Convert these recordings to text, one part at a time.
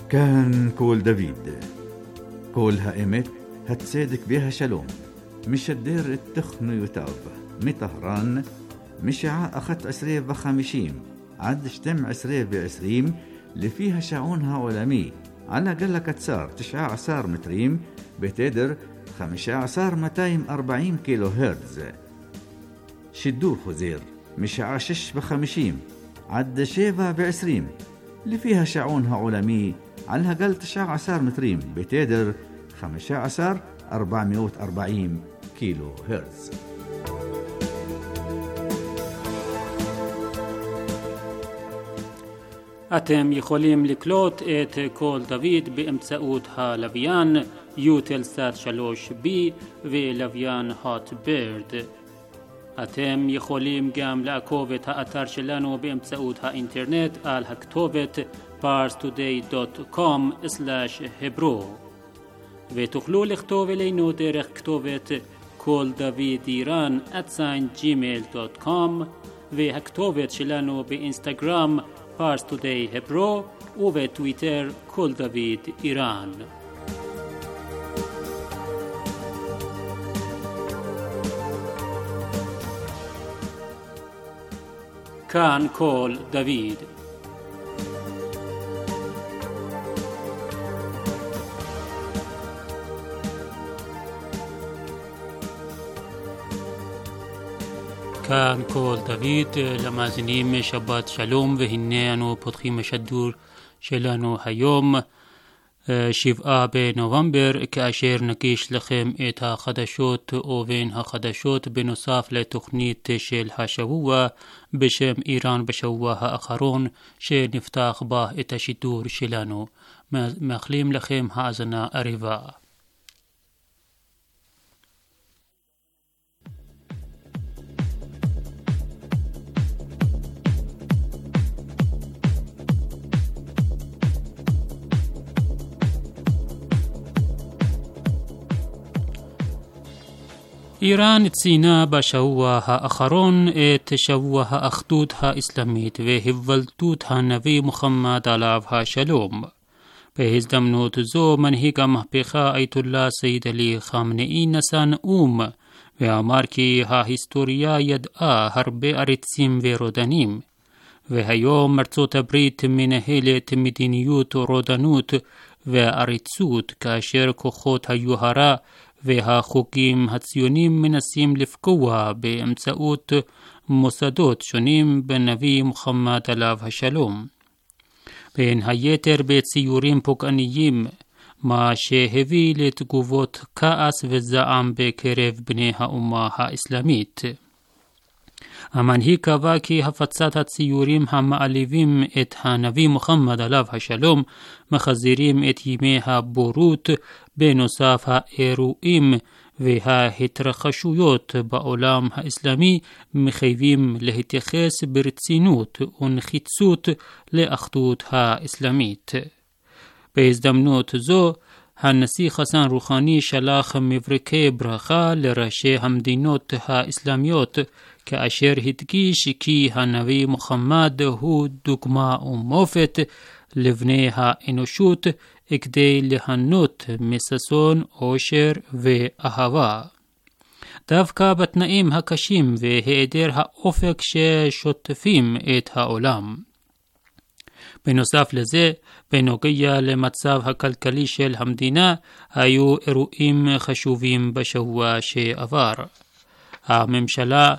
كان كول دافيد كول هائمت هتصدق بها شلوم مش الدير التخن يتاب مطهران مشاع أخت 20 عد شتم 20 اللي فيها شعونها عالمي على قلة كتسار 19 متريم بتدر 15,240 كيلو هرتز. شدور خزير مشاع 56 عد 27 اللي فيها شعونها عالمي على قل 19 متريم بتدر 15,440 كيلو هرتز. אתם יכולים לקלוט את קול דוד באמצעות הלוויין יוטלסאט 3B ולוויין הוטברד. אתם יכולים גם לעקוב את האתר שלנו באמצעות האינטרנט על הכתובת parstoday.com/hebro ותוכלו לכתוב אלינו דרך כתובת koldavidiran@gmail.com והכתובת שלנו באינסטגרם Pars Today Hebro ובטוויטר כל דוד איראן. כאן כל דוד. כאן כל דוד למאזינים שבת שלום, והנה אנו פותחים השידור שלנו היום 7 בנובמבר, כאשר נגיש לכם את החדשות ובין החדשות בנוסף לתוכנית של השבוע בשם איראן בשבוע האחרון שנפתח בה את השידור שלנו. מאחלים לכם האזנה עריבה. איראן ציינה בשבוע האחרון את שבוע האחדות האסלאמית והיוולדות הנביא מוחמד עליו השלום. בהזדמנות זו מנהיג המהפכה אייתוללה סייד עלי חמנאי נשא נאום ואמר כי ההיסטוריה ידעה הרבה עריצים ורודנים, והיום ארצות הברית מנהלת מדיניות רודנות ועריצות כאשר כוחות היוהרה והחוקים הציונים מנסים לפגוע באמצעות מוסדות שונים בנביא מוחמד עליו השלום, בין היתר בציורים פוגעניים, מה שהביא לתגובות כעס וזעם בקרב בני האומה האסלאמית. המנהיג קבע כי הפצת הציורים המעליבים את הנביא מוחמד עליו השלום מחזירים את ימי הבורות, בנוסף האירועים וההתרחשויות בעולם האסלאמי מחייבים להתייחס ברצינות ונחיצות לאחדות האסלאמית. בהזדמנות זו הנשיא חסן רוחני שלח מבריקי ברכה לראשי המדינות האסלאמיות, כאשר הדגיש כי הנביא מוחמד הוא דוגמה ומופת לבני האנושות כדי ליהנות מששון, עושר ואהבה. דווקא בתנאים הקשים והיעדר האופק ששוטפים את העולם. בנוסף לזה, בנוגע למצב הכלכלי של המדינה, היו אירועים חשובים בשבוע שעבר. הממשלה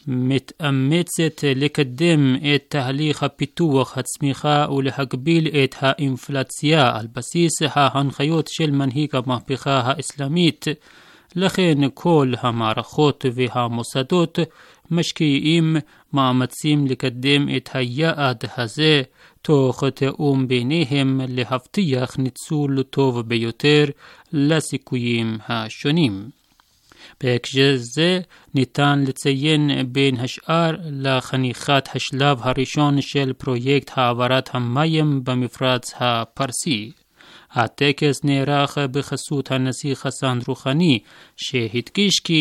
מתאמצת לקדם את תהליך הפיתוח הצמיחה ולהגביל את האינפלציה על בסיס ההנחיות של מנהיג המהפכה האסלאמית. לכן כל המערכות והמוסדות משקיעים מאמצים לקדם את היעד הזה, תוך תאום ביניהם להבטיח ניצול טוב ביותר לסיכויים השונים. בהקשר זה ניתן לציין בין השאר לחניכת השלב הראשון של פרויקט העברת המים במפרץ הפרסי. הטקס נערך בחסות הנשיא חסן רוחני, שהדגיש כי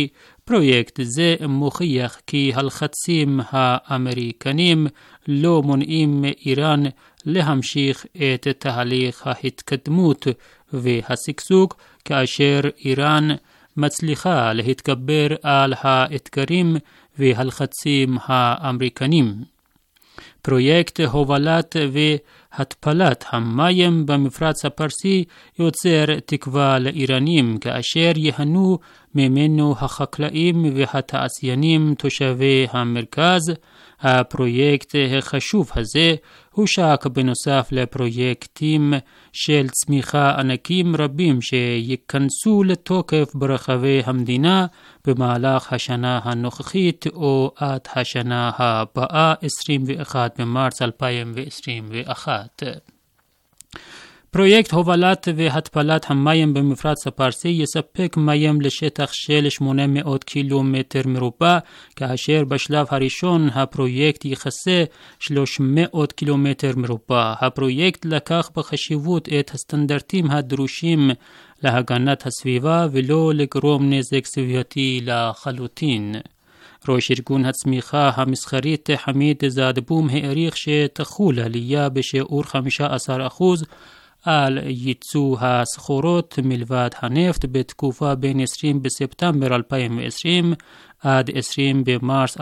פרויקט זה מוכיח כי הלחצים האמריקנים לא מונעים מאיראן להמשיך את תהליך ההתקדמות והשגשוג כאשר איראן מצליחה להתגבר על האתגרים והלחצים האמריקנים. פרויקט הובלת והתפלת המים במפרץ הפרסי יוצר תקווה לאיראנים כאשר יהנו ממנו החקלאים והתעשיינים תושבי המרכז. הפרויקט החשוב הזה הושק בנוסף לפרויקטים של צמיחה ענקים רבים שיכנסו לתוקף ברחבי המדינה במהלך השנה הנוכחית או עד השנה הבאה 21 במרץ 2021. פרויקט הובלת והתפלת המים במפרץ הפרסי יספק מים לשטח של 800 קילומטר מרובע, כאשר בשלב הראשון הפרויקט יכסה 300 קילומטר מרובע. הפרויקט לקח בחשיבות את הסטנדרטים הדרושים להגנת הסביבה ולא לגרום נזק סביבתי לחלוטין. ראש ארגון הצמיחה המסחרית חמיד זאדבום העריך שתחול עלייה בשיעור 15% על ייצוא הסחורות מלבד הנפט בתקופה בין 20 בספטמבר 2020 עד 20 במרס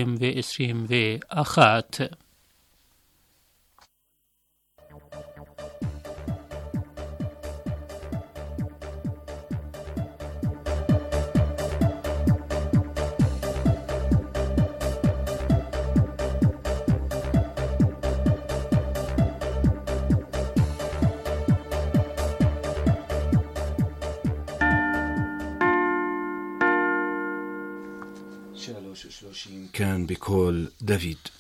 2021. כאן בקול דוד.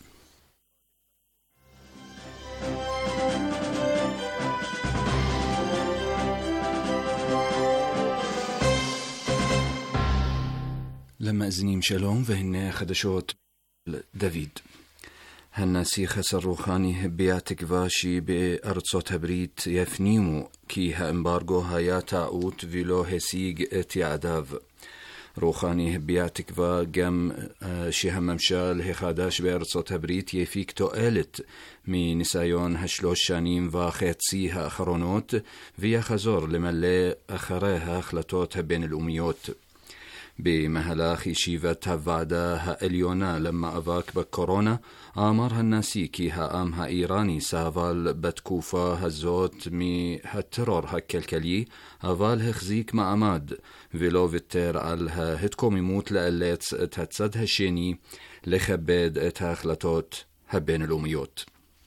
למאזינים שלום, והנה חדשות דוד. הנשיא חסן רוחאני הביע תקווה שבארצות הברית יפנימו כי האמברגו היה טעות ולא השיג את יעדיו. רוחאני הביע תקווה גם שהממשל החדש בארצות הברית יפיק תועלת מניסיון 3.5 שנים האחרונות ויחזור למלא אחרי ההחלטות הבינלאומיות. במהלך ישיבת הוועדה העליונה למאבק בקורונה אמר הנשיא כי העם האיראני סבל בתקופה הזאת מהטרור הכלכלי, אבל החזיק מעמד ולא ויתר על ההתקוממות לאלץ את הצד השני לכבד את ההחלטות הבינלאומיות.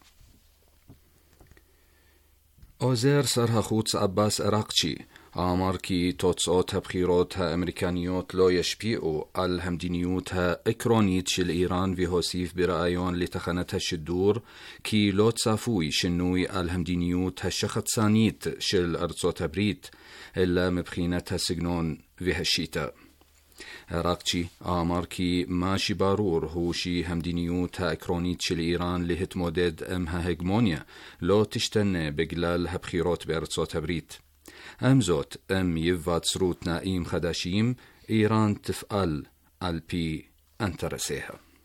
עוזר שר החוץ עבאס אראקצ'י אמר כי תוצאות הבחירות האמריקניות לא ישפיעו על המדיניות העקרונית של איראן, והוסיף בראיון לתחנת השידור כי לא צפוי שינוי על המדיניות השחצנית של ארצות הברית, אלא מבחינת הסגנון והשיטה. אראקצ'י אמר כי מה שברור הוא שהמדיניות העקרונית של איראן להתמודד עם ההגמוניה לא תשתנה בגלל הבחירות בארצות הברית. עם זאת, אם ייווצרו תנאים חדשים, איראן תפעל על פי אינטרסיה.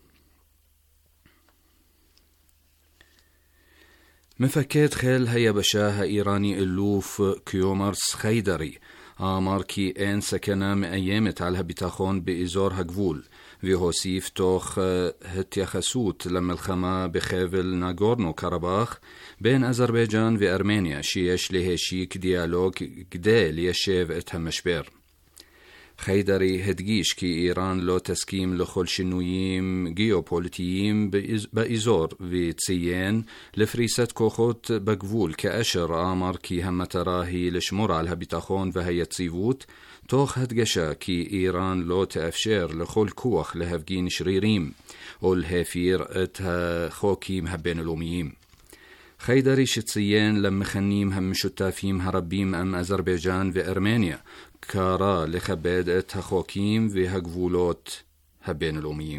מפקד חיל היבשה האיראני אלוף קיומרס חיידרי אמר כי אין סכנה מאיימת על הביטחון באזור הגבול, והוסיף תוך התייחסות למלחמה בחבל נגורנו קרבאח בין אזרבייג'אן וארמניה שיש להשיק דיאלוג כדי ליישב את המשבר. חיידרי הדגיש כי איראן לא תסכים לכל שינויים גיאופוליטיים באזור, וציין לפריסת כוחות בגבול, כאשר אמר כי המטרה היא לשמור על הביטחון והיציבות, תוך הדגשה כי איראן לא תאפשר לכל כוח להפגין שרירים או להפיר את החוקים הבינלאומיים. חיידרי שציין למכנים המשותפים הרבים עם אזרבייג'אן וארמניה, קרא לכבד את החוקים והגבולות הבינלאומיים.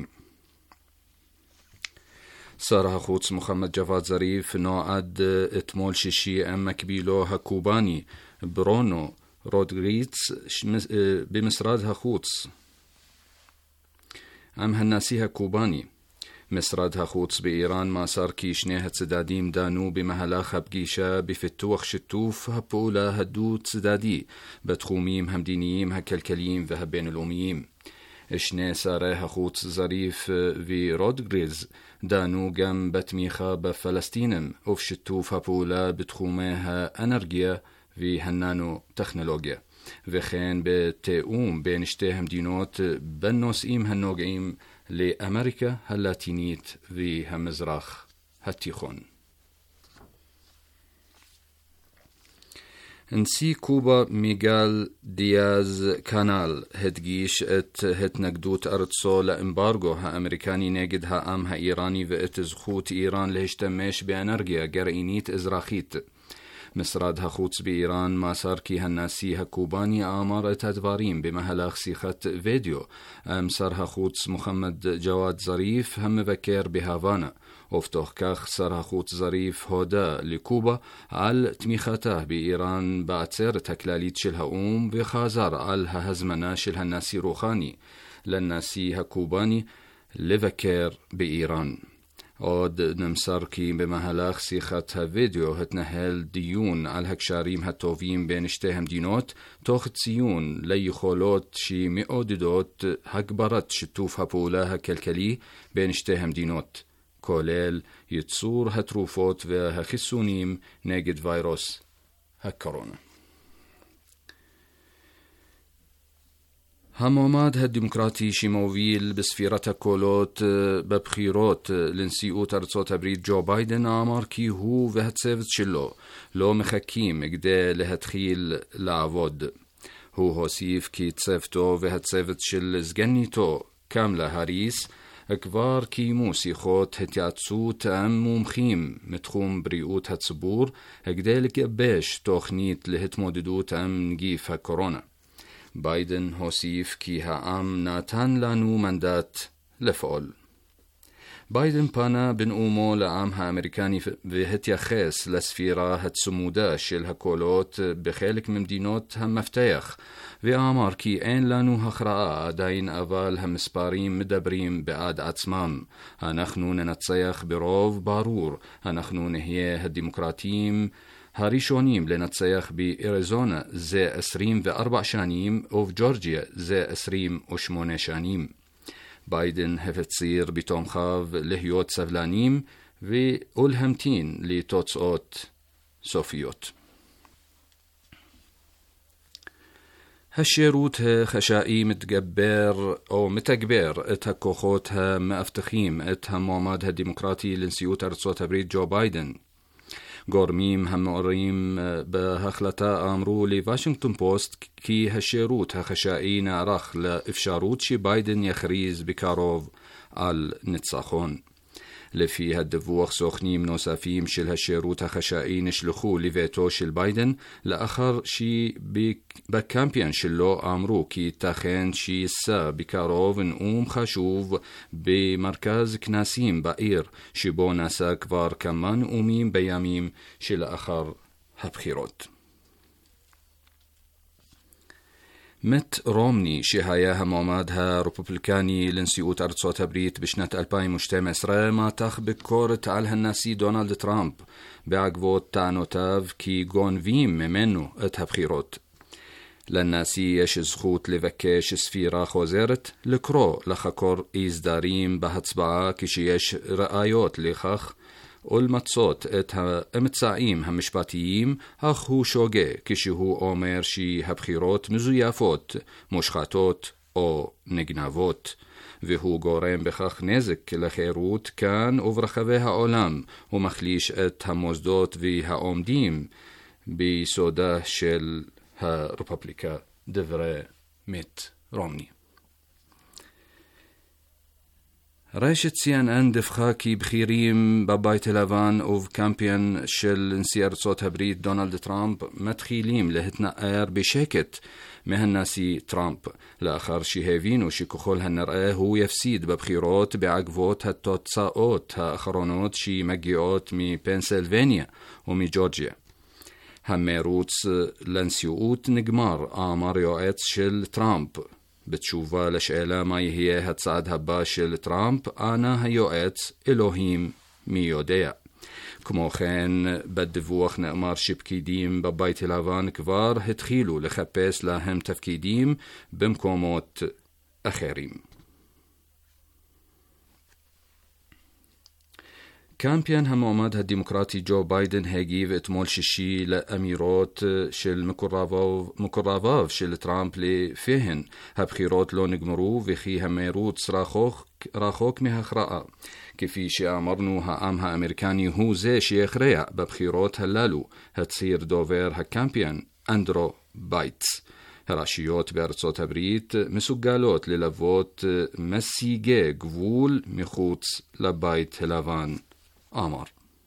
שר החוץ מוחמד ג'וואד זריף נועד אתמול שישי עם מקבילו הקובאני ברונו רודריגז במשרד החוץ أم هالناسيها كوباني משרד החוץ באיראן מסר כי שני הצדדים דנו במהלך הפגישה בפיתוח שיתוף הפעולה הדו-צדדי בתחומים המדיניים, הכלכליים והבינלאומיים. שני שרי החוץ זריף ורודריגז דנו גם בתמיכה בפלסטינים ובשיתוף הפעולה בתחומי האנרגיה והננו-טכנולוגיה, וכן בתאום בין שתי המדינות בנושאים הנוגעים לאמריקה הלטינית והמזרח התיכון. נשיא קובה מיגל דיאז קנל הדגיש את התנגדות ארצו לאמברגו האמריקני נגד העם האיראני ואת זכות איראן להשתמש באנרגיה גרעינית אזרחית. משרד החוץ באיראן מסר כי הנשיא הקובאני אמר את הדברים במהלך שיחת וידאו עם שר החוץ מוחמד ג'וואד זריף המבקר בהוואנה, ובתוך כך שר החוץ זריף הודה לקובה על תמיכתה באיראן בעצרת הכללית של האו"ם וחזר על ההזמנה של הנשיא רוחני לנשיא הקובאני לבקר באיראן. עוד נמסר כי במהלך שיחת הוידאו התנהל דיון על הקשרים הטובים בין שתי המדינות, תוך ציון ליכולות שמעודדות הגברת שיתוף הפעולה הכלכלי בין שתי המדינות, כולל ייצור התרופות והחיסונים נגד וירוס הקורונה. המועמד הדמוקרטי שמוביל בספירת הקולות בבחירות לנשיאות ארצות הברית ג'ו ביידן אמר כי הוא והצוות שלו לא מחכים כדי להתחיל לעבוד. הוא הוסיף כי צוותו והצוות של סגניתו קמלה האריס כבר קיימו שיחות התייעצות עם מומחים מתחום בריאות הציבור כדי לגבש תוכנית להתמודדות עם נגיף הקורונה. ביידן הוסיף כי העם נתן לנו מנדט לפעול. ביידן פנה בנאומו לעם האמריקני והתייחס לספירה הצמודה של הקולות בחלק ממדינות המפתח, ואמר כי אין לנו הכרעה עדיין, אבל המספרים מדברים בעד עצמם. אנחנו ננצח ברוב ברור, אנחנו נהיה הדמוקרטים הראשונים לנצח באריזונה זה 24 שנים ובג'ורג'יה זה 28 שנים. ביידן הפציר בתומכיו להיות סבלנים ולהמתין לתוצאות סופיות. השירות החשאי מתגבר את הכוחות המאבטחים את המועמד הדמוקרטי לנשיאות ארצות הברית ג'ו ביידן. גורמים המעורים בהחלטה אמרו לוושינגטון פוסט כי השירות החשאי נערך לאפשרות שביידן יכריז בקרוב על ניצחון. לפי הדיווח, סוכנים נוספים של השירות החשאי נשלחו לביתו של ביידן לאחר שבקמפיין שלו אמרו כי ייתכן שיישא בקרוב נאום חשוב במרכז כנסים בעיר שבו נשא כבר כמה נאומים בימים שלאחר הבחירות. מיט רומני, שהיה המועמד הרפובליקני לנשיאות ארצות הברית בשנת 2012, מתח ביקורת על הנשיא דונלד טראמפ בעקבות טענותיו כי גונבים ממנו את הבחירות. לנשיא יש זכות לבקש ספירה חוזרת, לקרוא לחקור אי-סדרים בהצבעה כשיש ראיות לכך, ולמצות את האמצעים המשפטיים, אך הוא שוגה כשהוא אומר שהבחירות מזויפות, מושחתות או נגנבות, והוא גורם בכך נזק לחירות כאן וברחבי העולם, ומחליש את המוסדות והעומדים ביסודה של הרפובליקה, דברי מיט רומני. רשת CNN דיווחה כי בכירים בבית הלבן ובקמפיין של נשיא ארצות הברית דונלד טראמפ מתחילים להתנער בשקט מהנשיא טראמפ, לאחר שהבינו שככל הנראה הוא יפסיד בבחירות בעקבות התוצאות האחרונות שמגיעות מפנסילבניה ומג'ורג'יה. המרוץ לנשיאות נגמר, אמר יועץ של טראמפ בתשובה לשאלה מה יהיה הצעד הבא של טראמפ, ענה היועץ, אלוהים מי יודע. כמו כן, בדיווח נאמר שפקידים בבית הלבן כבר התחילו לחפש להם תפקידים במקומות אחרים. קמפיין המועמד הדמוקרטי ג'ו ביידן הגיב אתמול שישי לאמירות של מקורביו של טראמפ לפיהן הבחירות לא נגמרו וכי המרוץ רחוק מהכרעה. כפי שאמרנו, העם האמריקני הוא זה שיכריע בבחירות הללו, הצהיר דובר הקמפיין אנדרו בייטס. הרשויות בארצות הברית מסוגלות ללוות מסיגי גבול מחוץ לבית הלבן, אמר.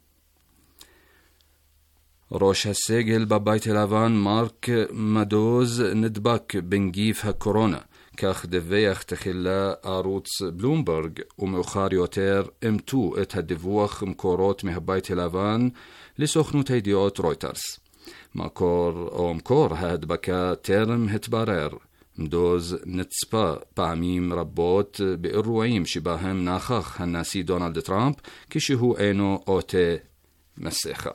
ראש הסגל בבית הלבן מרק מדוז נדבק בנגיף הקורונה, כך דיווח תחילה ערוץ בלומברג, ומאוחר יותר אמתו את הדיווח מקורות מהבית הלבן לסוכנות הידיעות רויטרס. מקור ההדבקה טרם התברר. מדוז נצפה פעמים רבות באירועים שבהם נכח הנשיא דונלד טראמפ כשהוא אינו עוטה מסכה.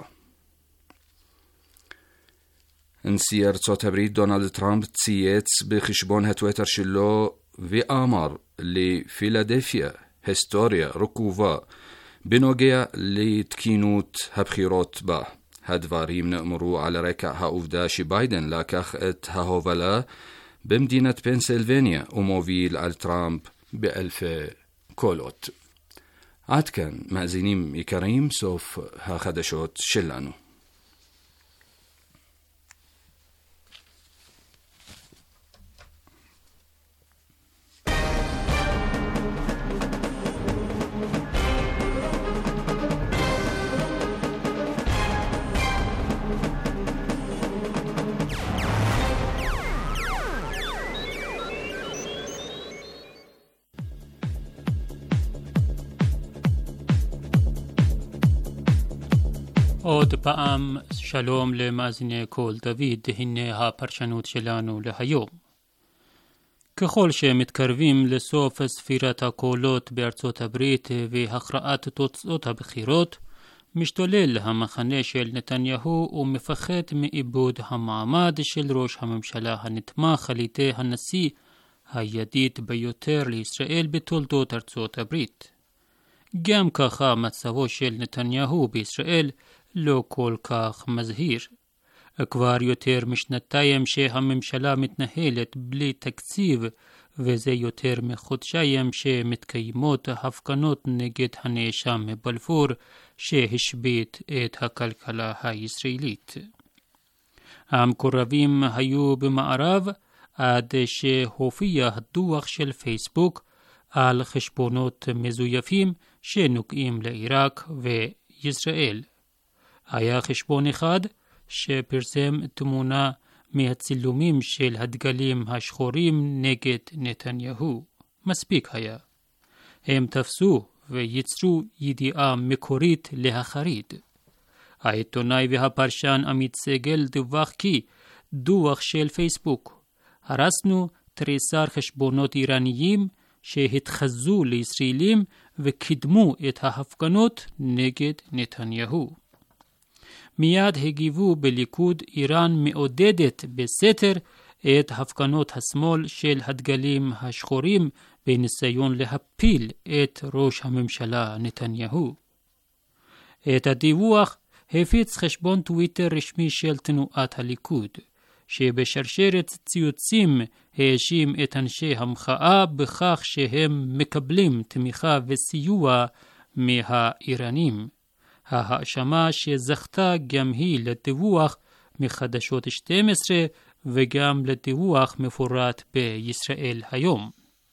נשיא ארצות הברית דונלד טראמפ צייץ בחשבון הטוויטר שלו ואמר לפילדלפיה היסטוריה רקובה בנוגע לתקינות הבחירות בה. הדברים נאמרו על רקע העובדה שביידן לקח את ההובלה במדינת פנסילבניה ומוביל על טראמפ באלפי קולות. עד כאן מאזינים יקרים, סוף החדשות שלנו. עוד פעם שלום למאזיני קול דוד, הנה הפרשנות שלנו להיום. ככל שמתקרבים לסוף ספירת הקולות בארצות הברית והכרעת תוצאות הבחירות, משתולל המחנה של נתניהו ומפחד מאיבוד המעמד של ראש הממשלה הנתמך על ידי הנשיא הידיד ביותר לישראל בתולדות ארצות הברית. גם ככה מצבו של נתניהו בישראל לא כל כך מזהיר. כבר יותר משנתיים שהממשלה מתנהלת בלי תקציב, וזה יותר מחודשיים שמתקיימות הפגנות נגד הנאשם מבלפור שהשבית את הכלכלה הישראלית. המקורבים היו במערב עד שהופיע הדוח של פייסבוק על חשבונות מזויפים שנוגעים לעיראק וישראל. היה חשבון אחד שפרסם תמונה מהצילומים של הדגלים השחורים נגד נתניהו. מספיק היה. הם תפסו וייצרו ידיעה מקורית להחריד. העיתונאי והפרשן עמית סגל דיווח כי דוח של פייסבוק: הרסנו תריסר חשבונות איראניים שהתחזו לישראלים וקידמו את ההפגנות נגד נתניהו. מיד הגיבו בליכוד, איראן מעודדת בסתר את הפגנות השמאל של הדגלים השחורים בניסיון להפיל את ראש הממשלה נתניהו. את הדיווח הפיץ חשבון טוויטר רשמי של תנועת הליכוד, שבשרשרת ציוצים האשים את אנשי המחאה בכך שהם מקבלים תמיכה וסיוע מהאיראנים. ההאשמה שזכתה גם היא לדיווח מחדשות 12 וגם לדיווח מפורט בישראל היום.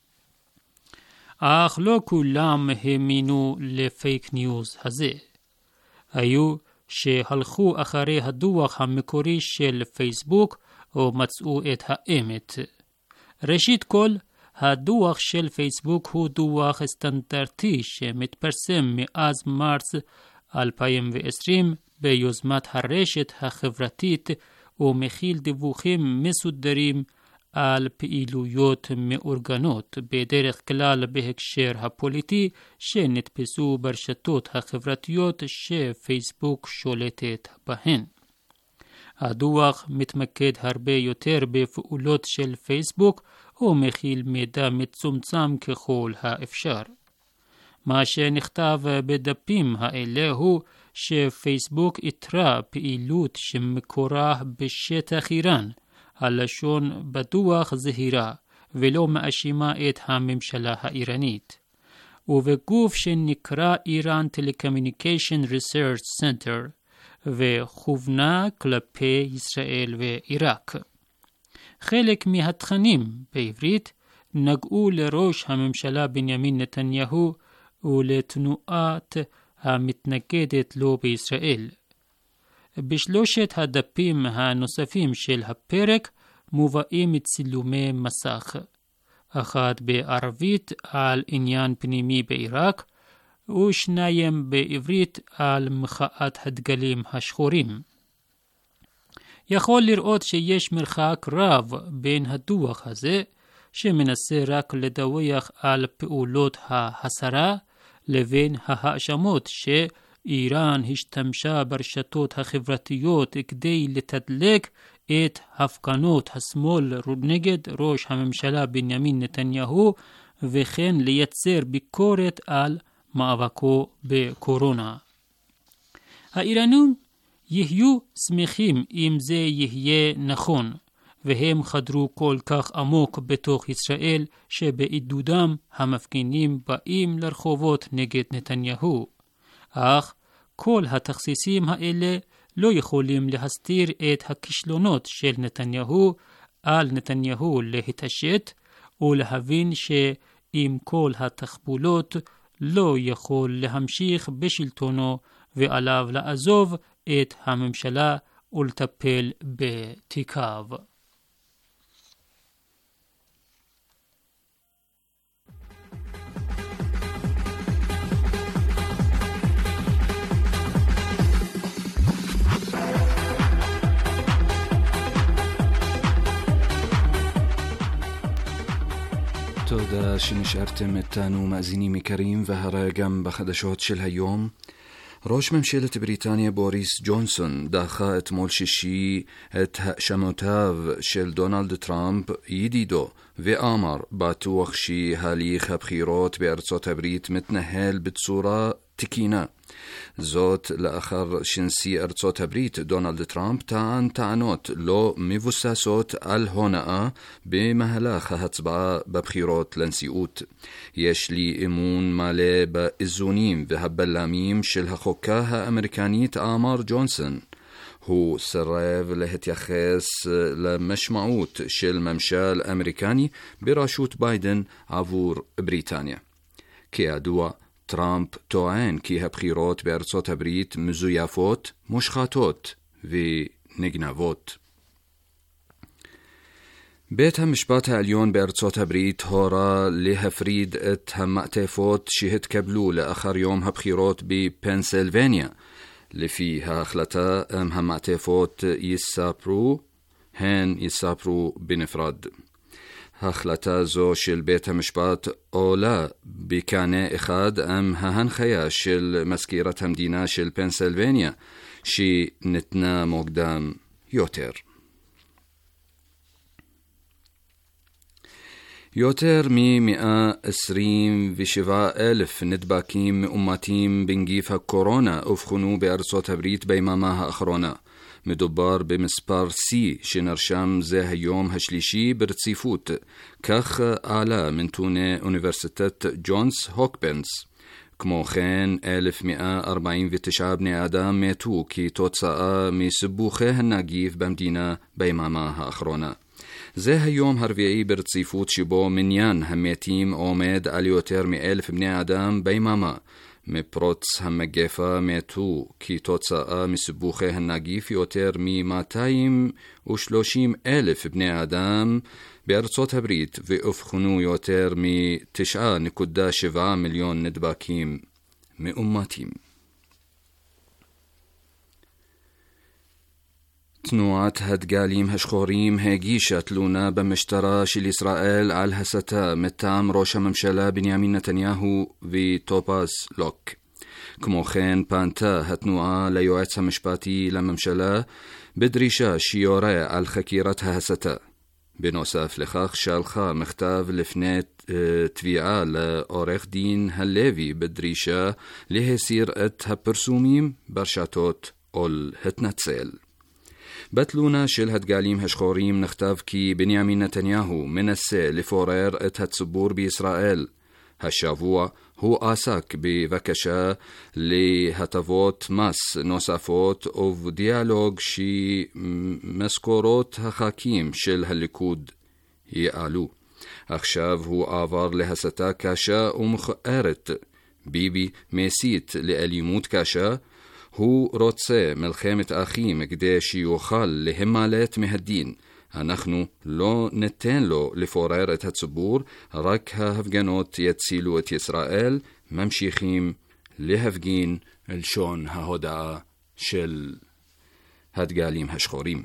אך לא כולם האמינו לפייק ניוז הזה. היו שהלכו אחרי הדוח המקורי של פייסבוק ומצאו את האמת. ראשית כל, הדוח של פייסבוק הוא דוח סטנדרטי שמתפרסם מאז מרץ 2020 ביוזמת הרשת החברתית ומכיל דיווחים מסודרים על פעילויות מאורגנות בדרך כלל בהקשר הפוליטי שנתפסו ברשתות החברתיות שפייסבוק שולטת בהן. הדוח מתמקד הרבה יותר בפעולות של פייסבוק ומכיל מידע מצומצם ככל האפשר. מה שנכתב בדפים האלה הוא שפייסבוק איתרה פעילות שמקורה בשטח איראן, הלשון בדוח זהירה ולא מאשימה את הממשלה האיראנית. ובגוף שנקרא איראן Telecommunication Research Center וכוונה כלפי ישראל ועיראק. חלק מהתכנים בעברית נגעו לראש הממשלה בנימין נתניהו ולתנועת המתנגדת לו בישראל. בשלושת הדפים הנוספים של הפרק מובאים צילומי מסך, אחד בערבית על עניין פנימי בעיראק ושניים בעברית על מחאת הדגלים השחורים. יכול לראות שיש מרחק רב בין הדוח הזה, שמנסה רק לדווח על פעולות ההסרה, לבין ההאשמות שאיראן השתמשה ברשתות החברתיות כדי לתדלק את הפגנות השמאל נגד ראש הממשלה בנימין נתניהו, וכן לייצר ביקורת על מאבקו בקורונה. האיראנים יהיו שמחים אם זה יהיה נכון, והם חדרו כל כך עמוק בתוך ישראל שבעידודם המפגינים באים לרחובות נגד נתניהו. אך כל התכסיסים האלה לא יכולים להסתיר את הכישלונות של נתניהו, על נתניהו להתעשת ולהבין שעם כל התחבולות לא יכול להמשיך בשלטונו ועליו לעזוב את הממשלה ולטפל בתיקיו. תודה שנשארתם איתנו מאזינים יקרים, והרי גם בחדשות של היום. ראש ממשלת בריטניה בוריס ג'ונסון דחה אתמול שישי את האשמותיו של דונלד טראמפ ידידו, ואמר בטוח שהליך הבחירות בארצות הברית מתנהל בצורה תקינה. זאת לאחר שנשיא ארצות הברית דונלד טראמפ טען טענות לא מבוססות על הונאה במהלך ההצבעה בבחירות לנשיאות. יש לי אמון מלא באיזונים והבלמים של החוקה האמריקנית, אמר ג'ונסון. הוא סרב להתייחס למשמעות של ממשל אמריקני בראשות ביידן עבור בריטניה. כידוע, טראמפ טוען כי הבחירות בארצות הברית מזויפות, מושחתות ונגנבות. בית המשפט העליון בארצות הברית הורה להפריד את המעטפות שהתקבלו לאחר יום הבחירות בפנסילבניה. לפי ההחלטה, המעטפות הן יספרו בנפרד. ההחלטה זו של בית המשפט עולה בקנה אחד עם ההנחיה של מזכירת המדינה של פנסילבניה, שנתנה מוקדם יותר. יותר מ-127,000 נדבקים מאומתים בנגיף הקורונה אובחנו בארצות הברית ביממה האחרונה. מדובר במספר C שנרשם זה היום השלישי ברציפות, כך עלה מנתוני אוניברסיטת ג'ונס הופקינס. כמו כן, 1,149 בני אדם מתו כתוצאה מסיבוכי הנגיף במדינה ביממה האחרונה. זה היום הרביעי ברציפות שבו מניין המתים עומד על יותר מ1,000 בני אדם ביממה. מפרוץ המגפה מתו כתוצאה מסיבוכי הנגיף יותר מ-230,000 בני אדם בארצות הברית, ואובחנו יותר מ-9.7 מיליון נדבקים מאומתים. תנועת הדגלים השחורים הגישה תלונה במשטרה של ישראל על הסתה מטעם ראש הממשלה בנימין נתניהו וטופז לוק. כמו כן פנתה התנועה ליועץ המשפטי לממשלה בדרישה שיורה על חקירת ההסתה. בנוסף לכך שלחה מכתב לפני תביעה לעורך דין הלוי בדרישה להסיר את הפרסומים ברשתות או להתנצל. בתלונה של הדגלים השחורים נכתב כי בנימין נתניהו מנסה לפורר את הציבור בישראל. השבוע הוא עסק בבקשה להטבות מס נוספות ובדיאלוג שמשכורות הח"כים של הליכוד יעלו. עכשיו הוא עבר להסתה קשה ומכוערת. ביבי מסית לאלימות קשה. הוא רוצה מלחמת אחים כדי שיוכל להימלט מהדין. אנחנו לא ניתן לו לפורר את הציבור, רק ההפגנות יצילו את ישראל. ממשיכים להפגין לשון ההודעה של הדגלים השחורים.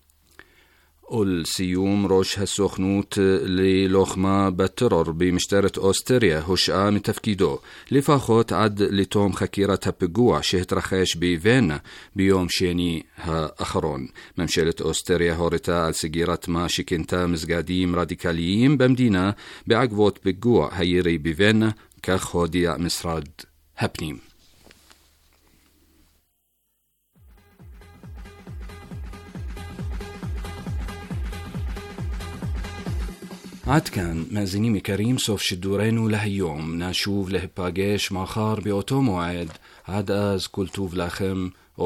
ולסיום, ראש הסוכנות ללוחמה בטרור במשטרת אוסטריה הושעה מתפקידו, לפחות עד לתום חקירת הפיגוע שהתרחש בווינה ביום שני האחרון. ממשלת אוסטריה הורתה על סגירת מה שכינתה מסגדים רדיקליים במדינה בעקבות פיגוע הירי בווינה, כך הודיע משרד הפנים. עד כאן, מאזינים יקרים, סוף שידורנו להיום. נשוב להיפגש מחר באותו מועד. עד אז כל טוב לכם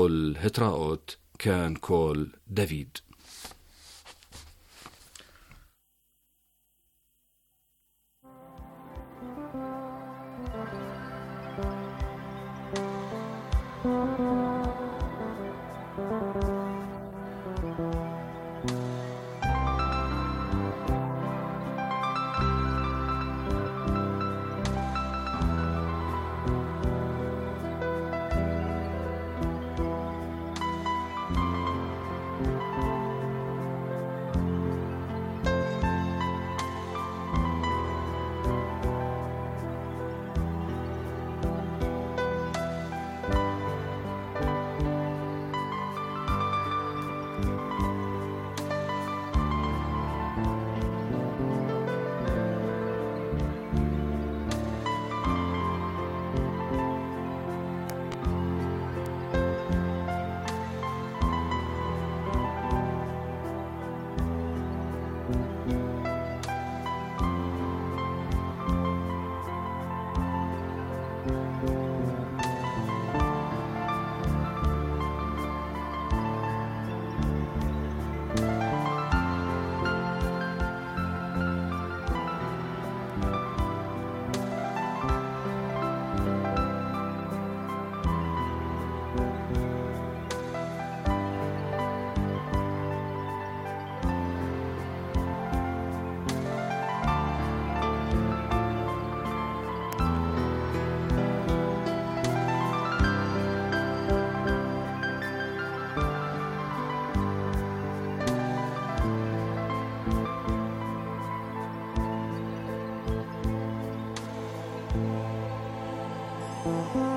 ולהתראות. כאן כל דוד. Thank you.